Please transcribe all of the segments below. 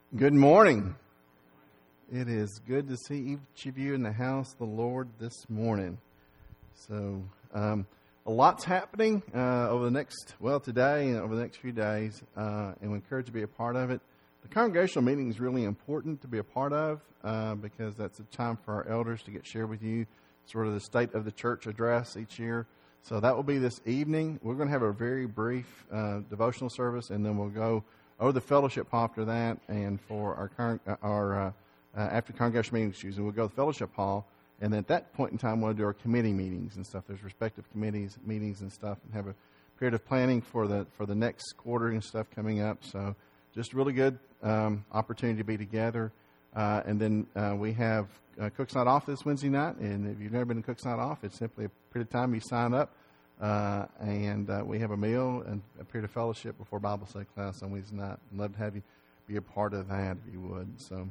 Good morning. It is good to see each of you in the house of the Lord this morning. So, a lot's happening over the next, today and over the next few days, and we encourage you to be a part of it. The congregational meeting is really important to be a part of because that's a time for our elders to share with you sort of the state of the church address each year. So that will be this evening. We're going to have a very brief devotional service, and then we'll go over the fellowship hall after that, and for our after congregational meetings, and we'll go to the fellowship hall, and then at that point in time, we'll do our committee meetings and stuff. There's respective committees meetings and stuff, and have a period of planning for the next quarter and stuff coming up. So just really good opportunity to be together. And then we have Cook's Night Off this Wednesday night, and if you've never been to Cook's Night Off, it's simply a period of time you sign up. And we have a meal and a period of fellowship before Bible study class on Wednesday night. I'd love to have you be a part of that if you would. So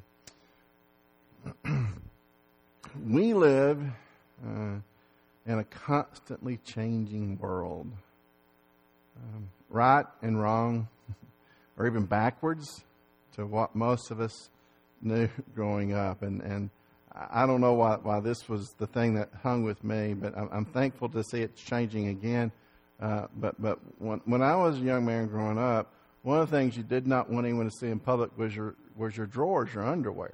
we live in a constantly changing world. Right and wrong, or even backwards to what most of us knew growing up. And I don't know why this was the thing that hung with me, but I'm thankful to see it changing again. But when I was a young man growing up, one of the things you did not want anyone to see in public was your drawers, your underwear.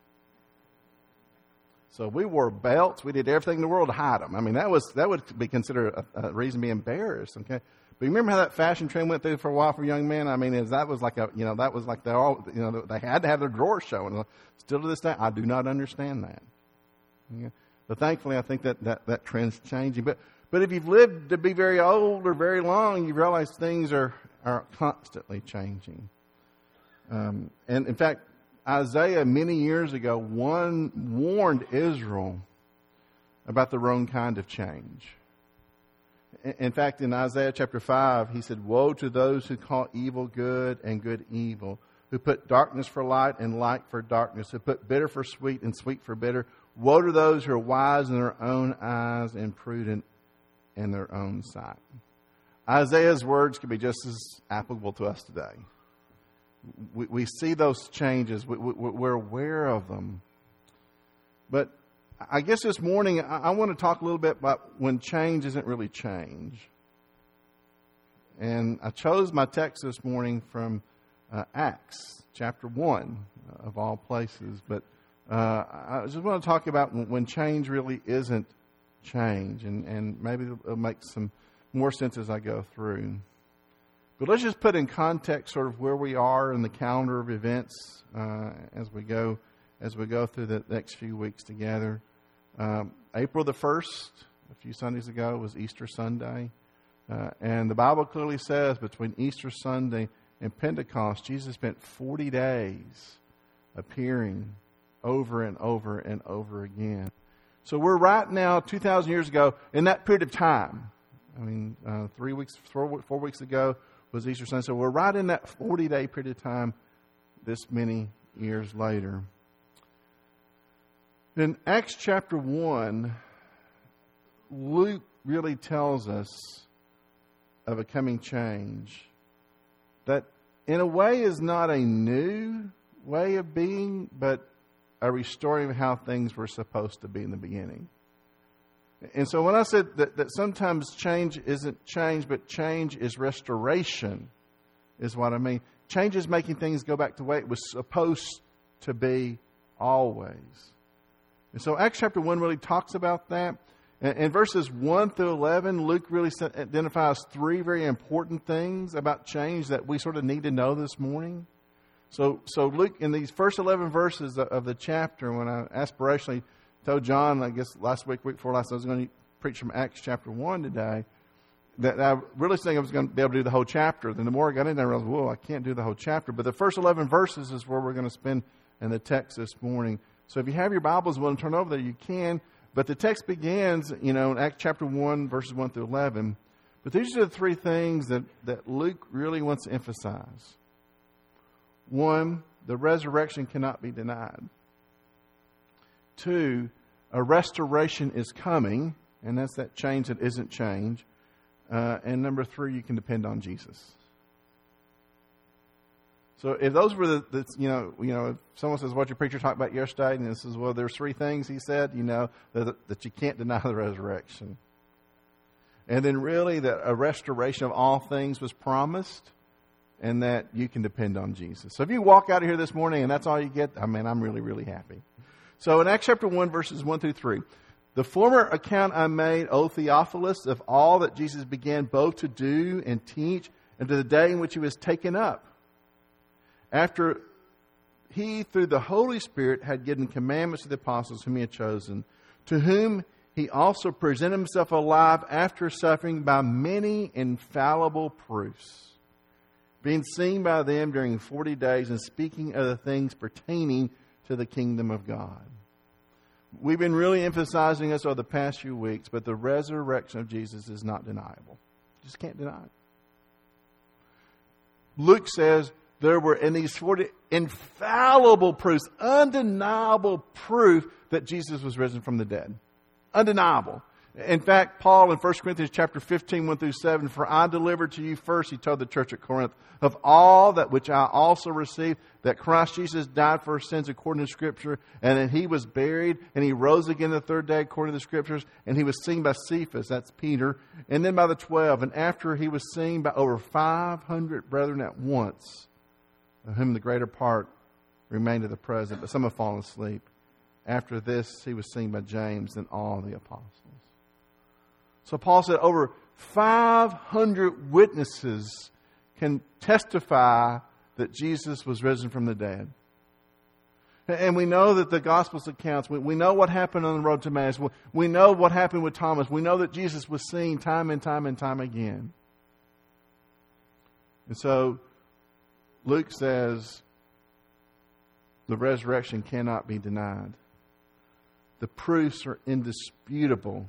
So we wore belts. We did everything in the world to hide them. I mean, that would be considered a reason to be embarrassed. Okay, but you remember how that fashion trend went through for a while for young men? I mean, that was like they had to have their drawers showing. Still to this day, I do not understand that. Yeah. But thankfully, I think that trend's changing. But if you've lived to be very old or very long, you realize things are constantly changing. And in fact, Isaiah many years ago warned Israel about the wrong kind of change. In fact, in Isaiah chapter 5, he said, "Woe to those who call evil good and good evil, who put darkness for light and light for darkness, who put bitter for sweet and sweet for bitter. Woe to those who are wise in their own eyes and prudent in their own sight." Isaiah's words can be just as applicable to us today. We see those changes. We're aware of them. But I guess this morning I want to talk a little bit about when change isn't really change. And I chose my text this morning from Acts chapter 1 of all places. But I just want to talk about when change really isn't change. And maybe it'll make some more sense as I go through. But let's just put in context sort of where we are in the calendar of events as we go through the next few weeks together. April the 1st, a few Sundays ago, was Easter Sunday. And the Bible clearly says between Easter Sunday and Pentecost, Jesus spent 40 days appearing over and over and over again. So we're right now, 2,000 years ago, in that period of time. I mean, 4 weeks ago was Easter Sunday. So we're right in that 40-day period of time this many years later. In Acts chapter 1, Luke really tells us of a coming change that in a way is not a new way of being, but a restoring of how things were supposed to be in the beginning. And so when I said that sometimes change isn't change, but change is restoration, is what I mean. Change is making things go back to the way it was supposed to be always. And so Acts chapter 1 really talks about that. In verses 1 through 11, Luke really identifies three very important things about change that we sort of need to know this morning. So Luke, in these first 11 verses of the chapter, when I aspirationally told John, I guess week before last, I was going to preach from Acts chapter 1 today, that I really think I was going to be able to do the whole chapter. Then the more I got in there, I realized, I can't do the whole chapter. But the first 11 verses is where we're going to spend in the text this morning. So if you have your Bibles, want to turn over there, you can. But the text begins, in Acts chapter 1, verses 1 through 11. But these are the three things that Luke really wants to emphasize. One, the resurrection cannot be denied. 2, a restoration is coming, and that's that change that isn't change. And number 3, you can depend on Jesus. So if those were if someone says, what your preacher talked about yesterday, and this is, well, there's three things he said, that you can't deny the resurrection. And then really that a restoration of all things was promised, and that you can depend on Jesus. So if you walk out of here this morning and that's all you get, I'm really, really happy. So in Acts chapter 1, verses 1 through 3, the former account I made, O Theophilus, of all that Jesus began both to do and teach, and to the day in which he was taken up, after he, through the Holy Spirit, had given commandments to the apostles whom he had chosen, to whom he also presented himself alive after suffering by many infallible proofs, being seen by them during 40 days and speaking of the things pertaining to the kingdom of God. We've been really emphasizing this over the past few weeks, but the resurrection of Jesus is not deniable. You just can't deny it. Luke says there were in these 40 infallible proofs, undeniable proof that Jesus was risen from the dead. Undeniable. In fact, Paul in 1 Corinthians chapter 15, 1 through 7, for I delivered to you first, he told the church at Corinth, of all that which I also received, that Christ Jesus died for our sins according to Scripture, and that he was buried, and he rose again the third day according to the Scriptures, and he was seen by Cephas, that's Peter, and then by the 12, and after he was seen by over 500 brethren at once, of whom the greater part remained to the present, but some have fallen asleep. After this, he was seen by James and all the apostles. So Paul said over 500 witnesses can testify that Jesus was risen from the dead. And we know that the Gospels accounts, we know what happened on the road to Emmaus. We know what happened with Thomas. We know that Jesus was seen time and time and time again. And so Luke says the resurrection cannot be denied. The proofs are indisputable.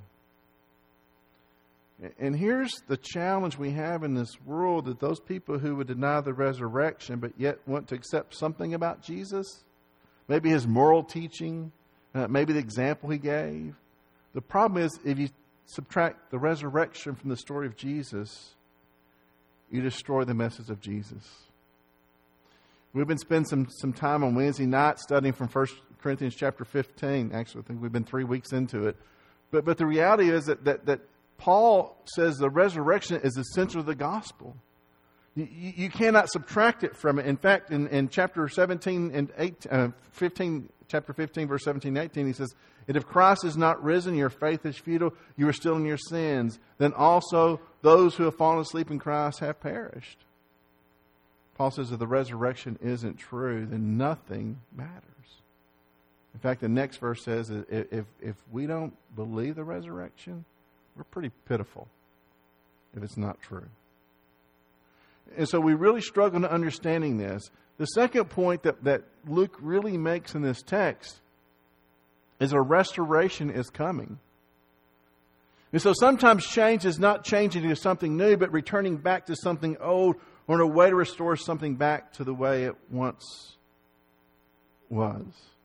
And here's the challenge we have in this world, that those people who would deny the resurrection but yet want to accept something about Jesus, maybe his moral teaching, maybe the example he gave. The problem is, if you subtract the resurrection from the story of Jesus, you destroy the message of Jesus. We've been spending some time on Wednesday night studying from 1 Corinthians chapter 15. Actually, I think we've been 3 weeks into it. But the reality is that Paul says the resurrection is essential to the gospel. You cannot subtract it from it. In fact, in chapter 17 and 15, chapter 15, verse 17 and 18, he says, and if Christ is not risen, your faith is futile, you are still in your sins. Then also those who have fallen asleep in Christ have perished. Paul says if the resurrection isn't true, then nothing matters. In fact, the next verse says if we don't believe the resurrection, we're pretty pitiful if it's not true. And so we really struggle in understanding this. The second point that Luke really makes in this text is a restoration is coming. And so sometimes change is not changing to something new, but returning back to something old, or in a way to restore something back to the way it once was.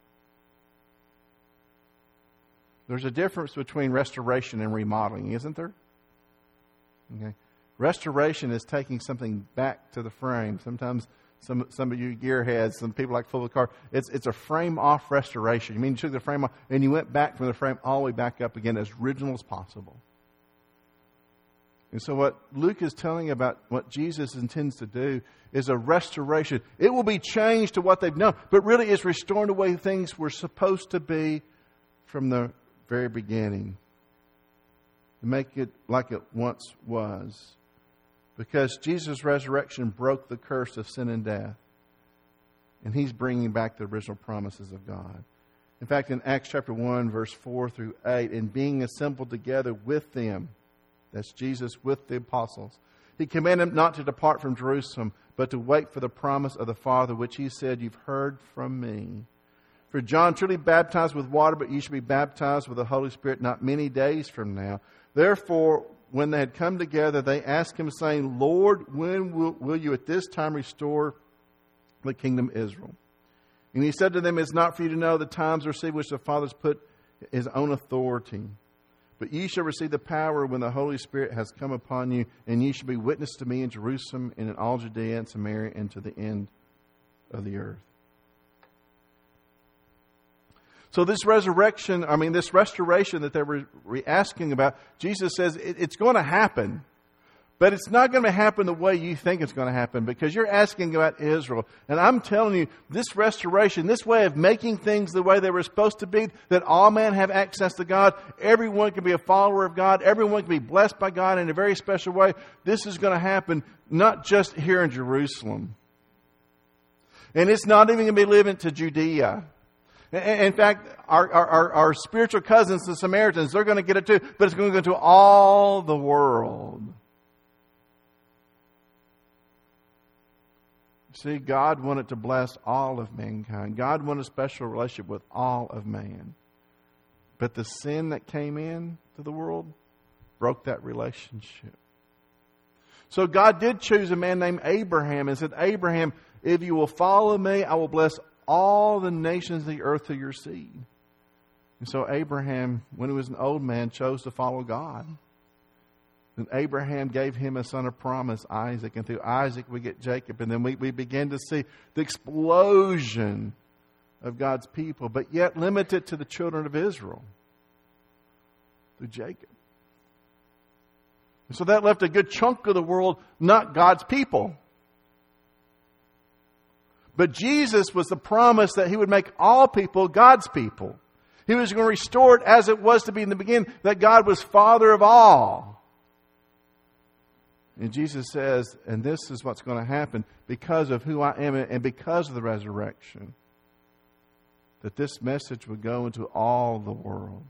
There's a difference between restoration and remodeling, isn't there? Okay. Restoration is taking something back to the frame. Sometimes some of you gearheads, some people like full of the car, it's a frame off restoration. You mean you took the frame off and you went back from the frame all the way back up again as original as possible. And so what Luke is telling about what Jesus intends to do is a restoration. It will be changed to what they've known, but really it's restoring the way things were supposed to be from the very beginning, to make it like it once was, because Jesus' resurrection broke the curse of sin and death, and he's bringing back the original promises of God. In fact, in Acts chapter 1, verse 4 through 8, and being assembled together with them, that's Jesus with the apostles, he commanded them not to depart from Jerusalem, but to wait for the promise of the Father, which he said, you've heard from me. For John truly baptized with water, but you shall be baptized with the Holy Spirit not many days from now. Therefore, when they had come together, they asked him, saying, Lord, when will you at this time restore the kingdom of Israel? And he said to them, it's not for you to know the times or seasons which the Father has put his own authority. But ye shall receive the power when the Holy Spirit has come upon you, and ye shall be witnesses to me in Jerusalem and in all Judea and Samaria and to the end of the earth. So this restoration that they were asking about, Jesus says it's going to happen. But it's not going to happen the way you think it's going to happen, because you're asking about Israel. And I'm telling you, this restoration, this way of making things the way they were supposed to be, that all men have access to God, everyone can be a follower of God, everyone can be blessed by God in a very special way. This is going to happen not just here in Jerusalem. And it's not even going to be limited to Judea. In fact, our spiritual cousins, the Samaritans, they're going to get it too, but it's going to go to all the world. See, God wanted to bless all of mankind. God wanted a special relationship with all of man. But the sin that came in to the world broke that relationship. So God did choose a man named Abraham and said, Abraham, if you will follow me, I will bless all the nations of the earth through your seed. And so Abraham, when he was an old man, chose to follow God. And Abraham gave him a son of promise, Isaac. And through Isaac we get Jacob. And then we begin to see the explosion of God's people, but yet limited to the children of Israel through Jacob. And so that left a good chunk of the world not God's people. But Jesus was the promise that He would make all people God's people. He was going to restore it as it was to be in the beginning, that God was Father of all. And Jesus says, and this is what's going to happen because of who I am and because of the resurrection, that this message would go into all the world.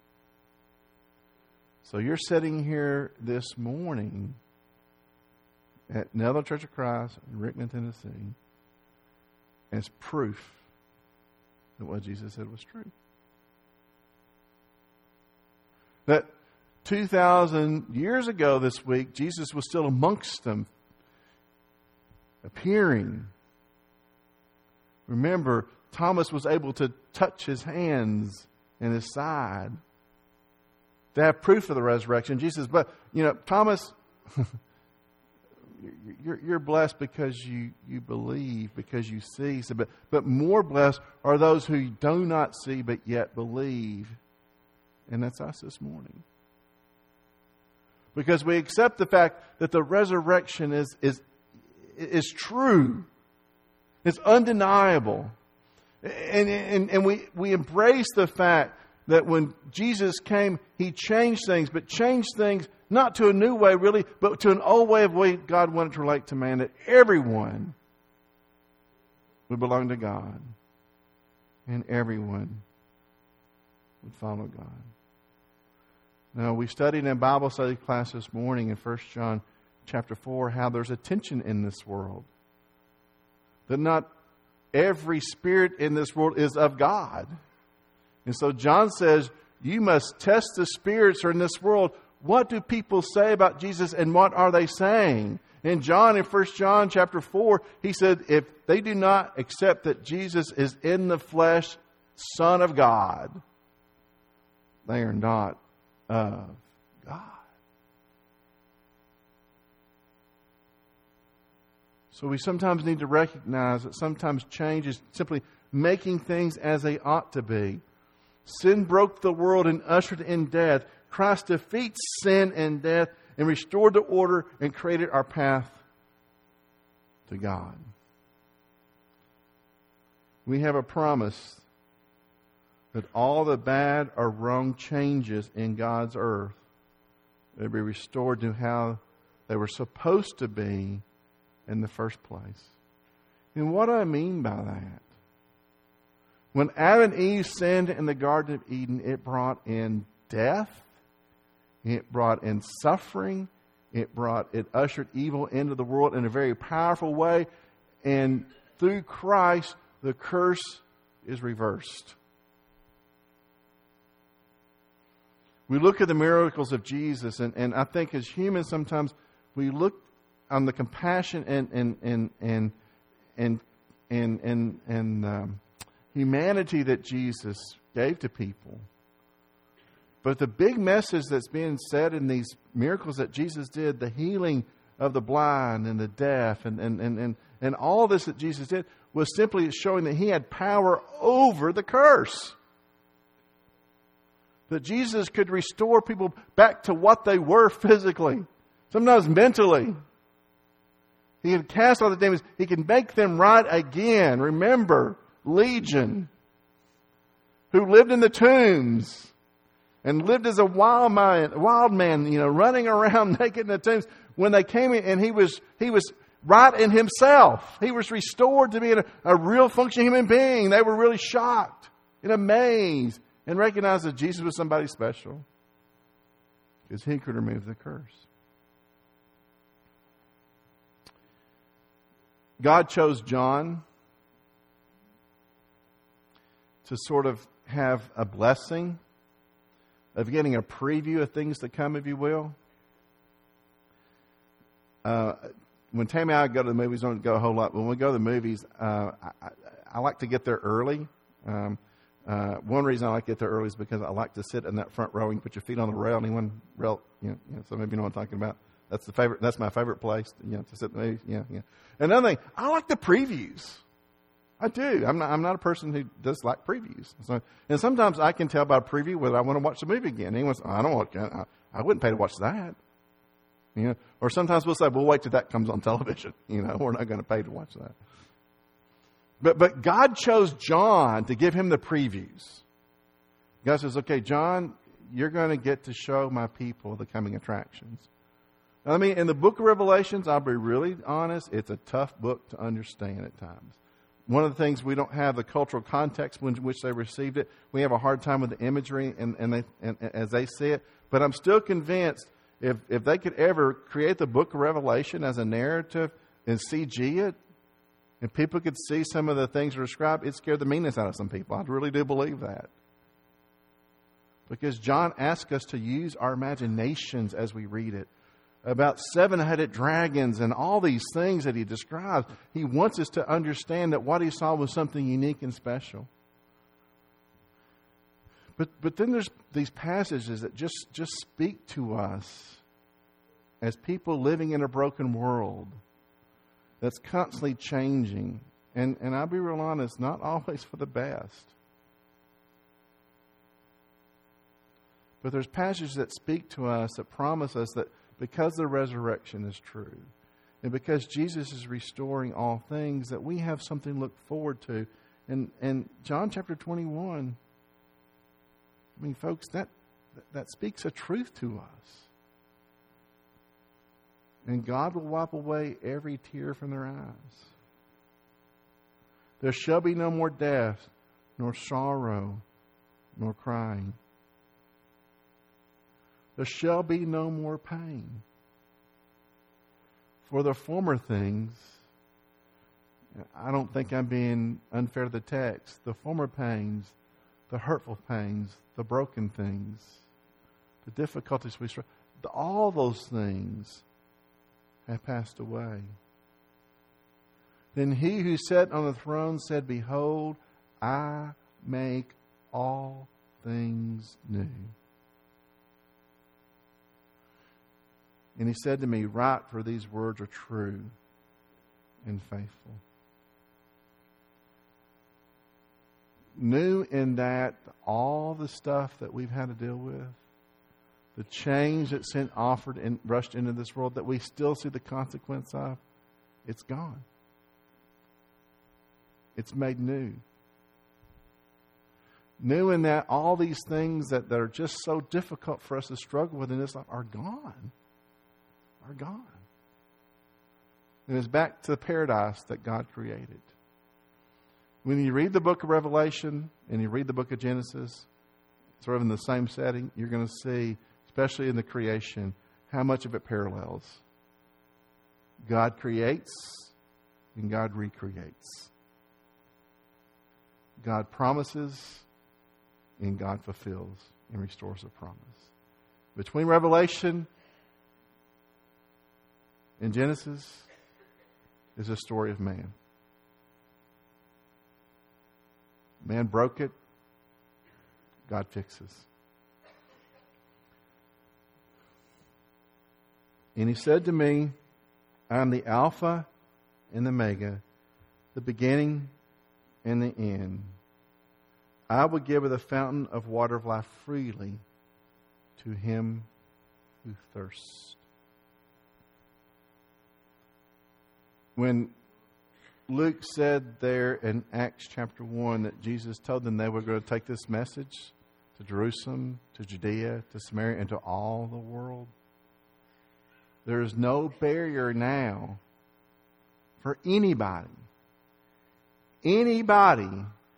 So you're sitting here this morning at Netherland Church of Christ in Rickman, Tennessee, as proof that what Jesus said was true. That 2,000 years ago this week, Jesus was still amongst them, appearing. Remember, Thomas was able to touch His hands and His side to have proof of the resurrection. Jesus, but, Thomas, you're blessed because you believe, because you see. So, but more blessed are those who do not see but yet believe. And that's us this morning. Because we accept the fact that the resurrection is true. It's undeniable. And we embrace the fact that when Jesus came, He changed things, but changed things not to a new way really, but to an old way of way God wanted to relate to man, that everyone would belong to God and everyone would follow God. Now, we studied in a Bible study class this morning in 1 John chapter 4 how there's a tension in this world. That not every spirit in this world is of God. And so John says, you must test the spirits that are in this world. What do people say about Jesus and what are they saying? And John, in 1 John chapter 4, he said, if they do not accept that Jesus is in the flesh, Son of God, they are not of God. So we sometimes need to recognize that sometimes change is simply making things as they ought to be. Sin broke the world and ushered in death. Christ defeats sin and death and restored the order and created our path to God. We have a promise that all the bad or wrong changes in God's earth will be restored to how they were supposed to be in the first place. And what do I mean by that? When Adam and Eve sinned in the Garden of Eden, it brought in death, it brought in suffering, it ushered evil into the world in a very powerful way, and through Christ, the curse is reversed. We look at the miracles of Jesus, and I think as humans sometimes we look on the compassion and humanity that Jesus gave to people. But the big message that's being said in these miracles that Jesus did, the healing of the blind and the deaf and all this that Jesus did was simply showing that He had power over the curse. That Jesus could restore people back to what they were physically, sometimes mentally. He can cast out the demons. He can make them right again. Remember, Legion, who lived in the tombs and lived as a wild man, running around naked in the tombs. When they came in, and he was right in himself. He was restored to being a real functioning human being. They were really shocked and amazed and recognized that Jesus was somebody special because He could remove the curse. God chose John to sort of have a blessing of getting a preview of things to come, if you will. When Tammy and I go to the movies, don't go a whole lot. But when we go to the movies, I like to get there early. One reason I like to get there early is because I like to sit in that front row and put your feet on the rail. Anyone rail? So maybe you know what I'm talking about. That's my favorite place. To sit in the movies. Yeah. Another thing, I like the previews. I do. I'm not a person who does like previews. And sometimes I can tell by a preview whether I want to watch the movie again. Anyone says, I don't want. I wouldn't pay to watch that. Or sometimes we'll say, we'll wait till that comes on television. We're not going to pay to watch that. But God chose John to give him the previews. God says, okay, John, you're going to get to show my people the coming attractions. Now, in the book of Revelations, I'll be really honest, it's a tough book to understand at times. One of the things, we don't have the cultural context in which they received it. We have a hard time with the imagery and as they see it. But I'm still convinced if they could ever create the book of Revelation as a narrative and CG it, and people could see some of the things that are described, it scared the meanness out of some people. I really do believe that. Because John asks us to use our imaginations as we read it. About 7-headed dragons and all these things that he describes. He wants us to understand that what he saw was something unique and special. But then there's these passages that just speak to us as people living in a broken world that's constantly changing. And I'll be real honest, not always for the best. But there's passages that speak to us that promise us that because the resurrection is true, and because Jesus is restoring all things, that we have something to look forward to. And John chapter 21, folks, that speaks a truth to us. And God will wipe away every tear from their eyes. There shall be no more death, nor sorrow, nor crying. There shall be no more pain. For the former things, I don't think I'm being unfair to the text, the former pains, the hurtful pains, the broken things, the difficulties we struggle, all those things have passed away. Then he who sat on the throne said, behold, I make all things new. And he said to me, write, for these words are true and faithful. New in that all the stuff that we've had to deal with, the change that sin offered and rushed into this world that we still see the consequence of, it's gone. It's made new. New in that all these things that are just so difficult for us to struggle with in this life are gone. Are gone. And it's back to the paradise that God created. When you read the book of Revelation and you read the book of Genesis, sort of in the same setting, you're going to see, especially in the creation, how much of it parallels. God creates and God recreates. God promises and God fulfills and restores a promise. Between Revelation and Genesis is a story of man. Man broke it. God fixes. And he said to me, I am the Alpha and the Omega, the beginning and the end. I will give of the fountain of water of life freely to him who thirsts. When Luke said there in Acts chapter 1 that Jesus told them they were going to take this message to Jerusalem, to Judea, to Samaria, and to all the world, there is no barrier now for anybody. Anybody.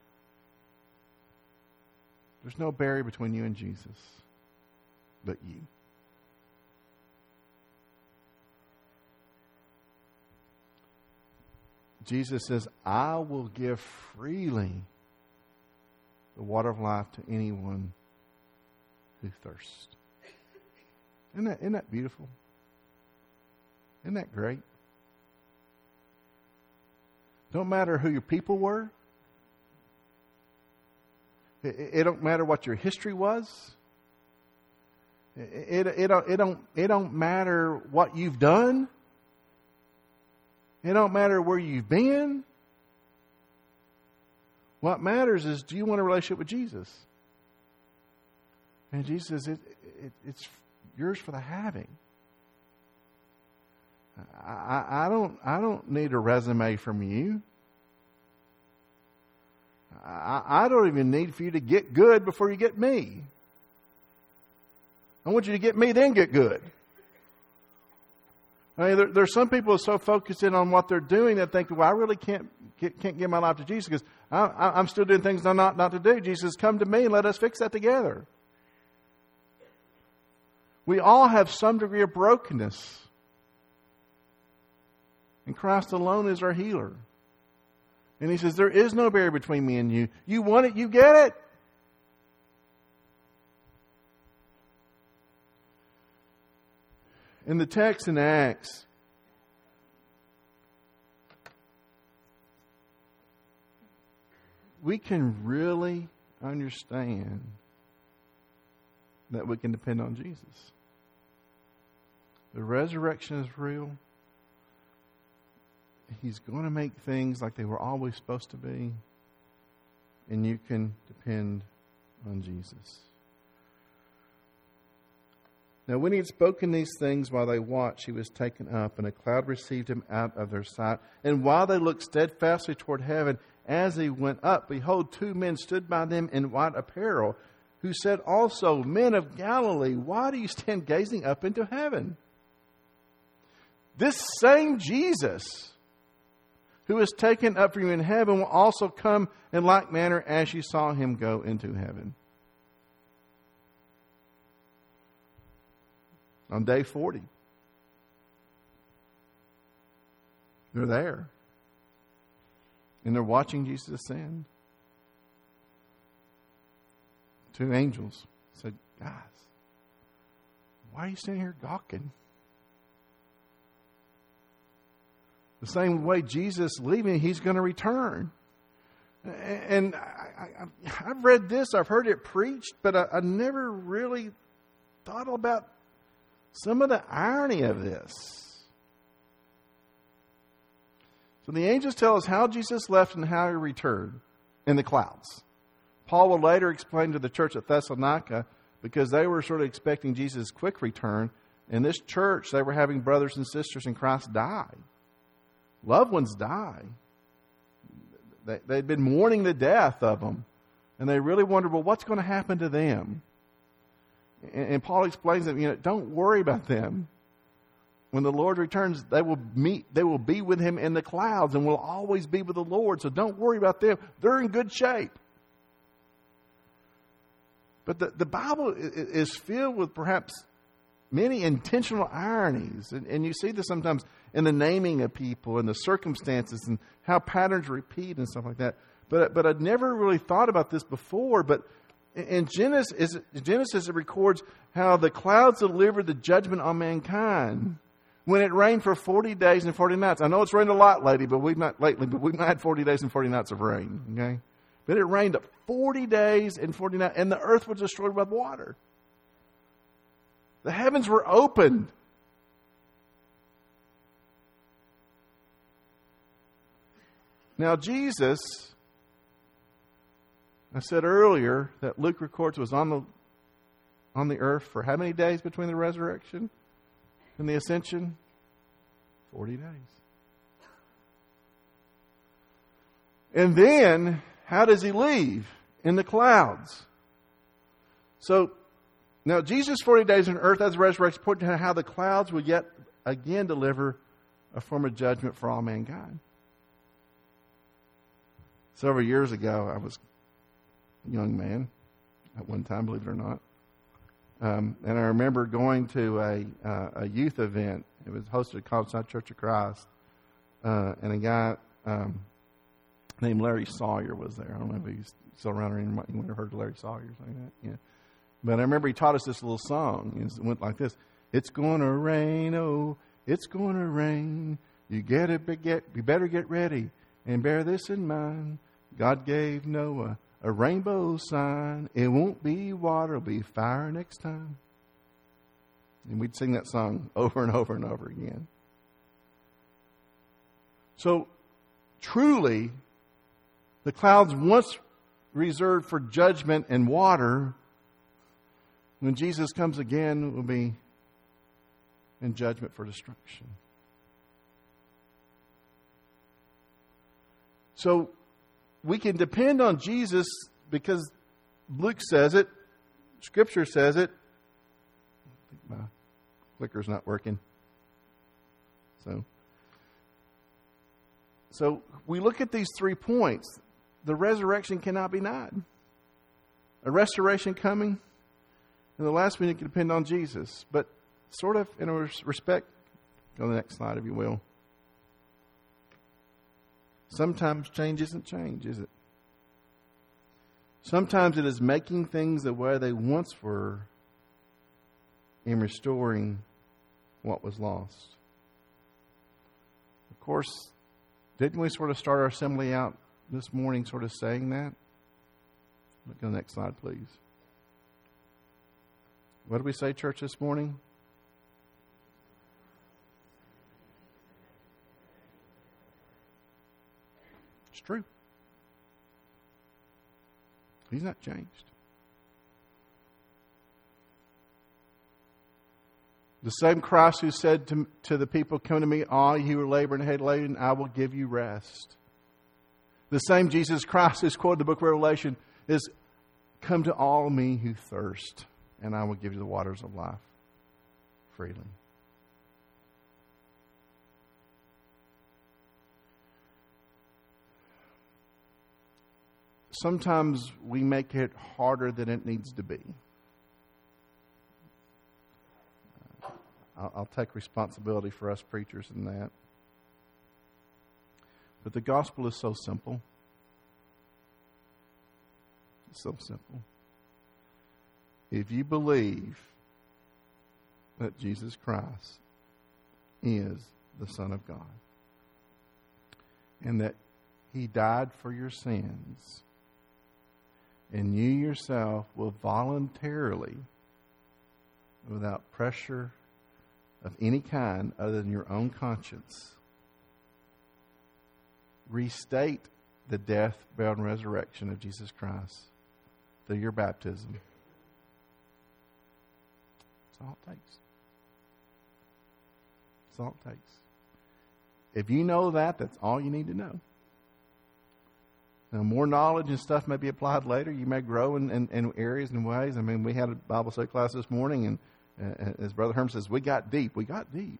There's no barrier between you and Jesus but you. Jesus says, I will give freely the water of life to anyone who thirsts. Isn't that beautiful? Isn't that great? Don't matter who your people were. It don't matter what your history was. It don't matter what you've done. It don't matter where you've been. What matters is, do you want a relationship with Jesus? And Jesus says, it's yours for the having. I don't need a resume from you. I don't even need for you to get good before you get me. I want you to get me, then get good. I mean, there's some people who are so focused in on what they're doing that think, well, I really can't give my life to Jesus because I'm still doing things I'm not to do. Jesus, come to me and let us fix that together. We all have some degree of brokenness. And Christ alone is our healer. And he says, there is no barrier between me and you. You want it, you get it. In the text in Acts, we can really understand that we can depend on Jesus. The resurrection is real. He's going to make things like they were always supposed to be. And you can depend on Jesus. Now, when he had spoken these things while they watched, he was taken up, and a cloud received him out of their sight. And while they looked steadfastly toward heaven, as he went up, behold, two men stood by them in white apparel, who said also, Men of Galilee, why do you stand gazing up into heaven? This same Jesus, who is taken up from you in heaven, will also come in like manner as you saw him go into heaven. On day 40, they're there. And they're watching Jesus ascend. Two angels said, Guys, why are you standing here gawking? The same way Jesus leaving, he's going to return. And I've read this, I've heard it preached, but I never really thought about some of the irony of this. So the angels tell us how Jesus left and how he returned in the clouds. Paul will later explain to the church at Thessalonica, because they were sort of expecting Jesus' quick return. In this church, they were having brothers and sisters in Christ die. Loved ones die. They'd been mourning the death of them. And they really wondered, well, what's going to happen to them? And Paul explains that, don't worry about them. When the Lord returns, they will be with him in the clouds and will always be with the Lord. So don't worry about them. They're in good shape. But the Bible is filled with perhaps many intentional ironies. And you see this sometimes in the naming of people and the circumstances and how patterns repeat and stuff like that. But I'd never really thought about this before. But in Genesis, it records how the clouds delivered the judgment on mankind when it rained for 40 days and 40 nights. I know it's rained a lot lately, but we've not had 40 days and 40 nights of rain. Okay, but it rained 40 days and 40 nights, and the earth was destroyed by water. The heavens were opened. Now Jesus, I said earlier that Luke records was on the earth for how many days between the resurrection and the ascension? 40 days. And then, how does he leave? In the clouds. So, now Jesus 40 days on earth as a resurrection, pointing to how the clouds would yet again deliver a form of judgment for all mankind. Several years ago, I was a young man at one time, believe it or not. And I remember going to a youth event. It was hosted at College Church of Christ. And a guy named Larry Sawyer was there. I don't know if he's still around or anyone. You might have heard of Larry Sawyer or something like that. Yeah. But I remember he taught us this little song. It went like this. It's gonna rain, oh, it's gonna rain. You better get ready and bear this in mind. God gave Noah a rainbow sign. It won't be water, it'll be fire next time. And we'd sing that song over and over and over again. So, truly, the clouds once reserved for judgment and water, when Jesus comes again, will be in judgment for destruction. So, we can depend on Jesus because Luke says it, Scripture says it. I think my clicker's not working. So we look at these 3 points. The resurrection cannot be denied. A restoration coming. And the last one, you can depend on Jesus. But sort of in a respect, go to the next slide if you will. Sometimes change isn't change, is it? Sometimes it is making things the way they once were and restoring what was lost. Of course, didn't we sort of start our assembly out this morning sort of saying that? Look at the next slide, please. What did we say, church, this morning? It's true. He's not changed. The same Christ who said to the people, "Come to me, all you who are laboring and heavy laden, I will give you rest." The same Jesus Christ who's quoted in the book of Revelation is, "Come to all me who thirst, and I will give you the waters of life freely." Sometimes we make it harder than it needs to be. I'll take responsibility for us preachers in that. But the gospel is so simple. It's so simple. If you believe that Jesus Christ is the Son of God and that He died for your sins, and you yourself will voluntarily, without pressure of any kind other than your own conscience, restate the death, burial, and resurrection of Jesus Christ through your baptism. That's all it takes. That's all it takes. If you know that, that's all you need to know. Now, more knowledge and stuff may be applied later. You may grow in areas and ways. I mean, we had a Bible study class this morning, and as Brother Herm says, we got deep. We got deep.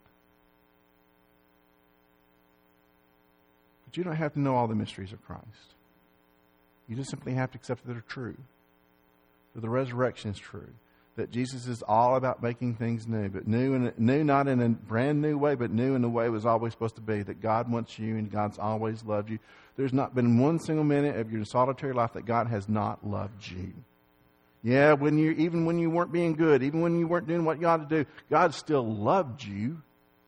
But you don't have to know all the mysteries of Christ. You just simply have to accept that they're true. That the resurrection is true. That Jesus is all about making things new. But new not in a brand new way, but new in the way it was always supposed to be. That God wants you and God's always loved you. There's not been one single minute of your solitary life that God has not loved you. Yeah, even when you weren't being good, even when you weren't doing what you ought to do, God still loved you.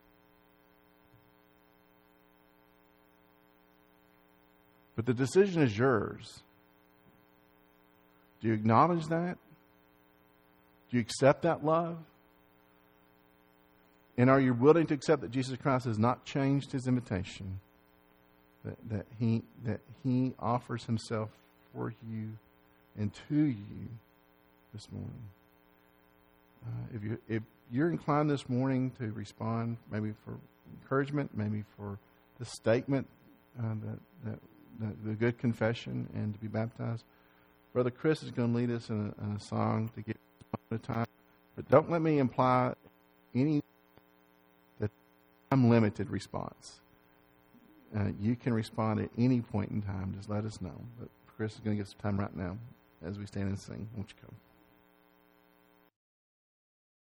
But the decision is yours. Do you acknowledge that? Do you accept that love? And are you willing to accept that Jesus Christ has not changed His invitation that He offers Himself for you and to you this morning. If you're inclined this morning to respond, maybe for encouragement, maybe for the statement, the good confession, and to be baptized, Brother Chris is going to lead us in a song to get a time. But don't let me imply any that time-limited response. You can respond at any point in time. Just let us know. But Chris is going to get some time right now as we stand and sing. Won't you come?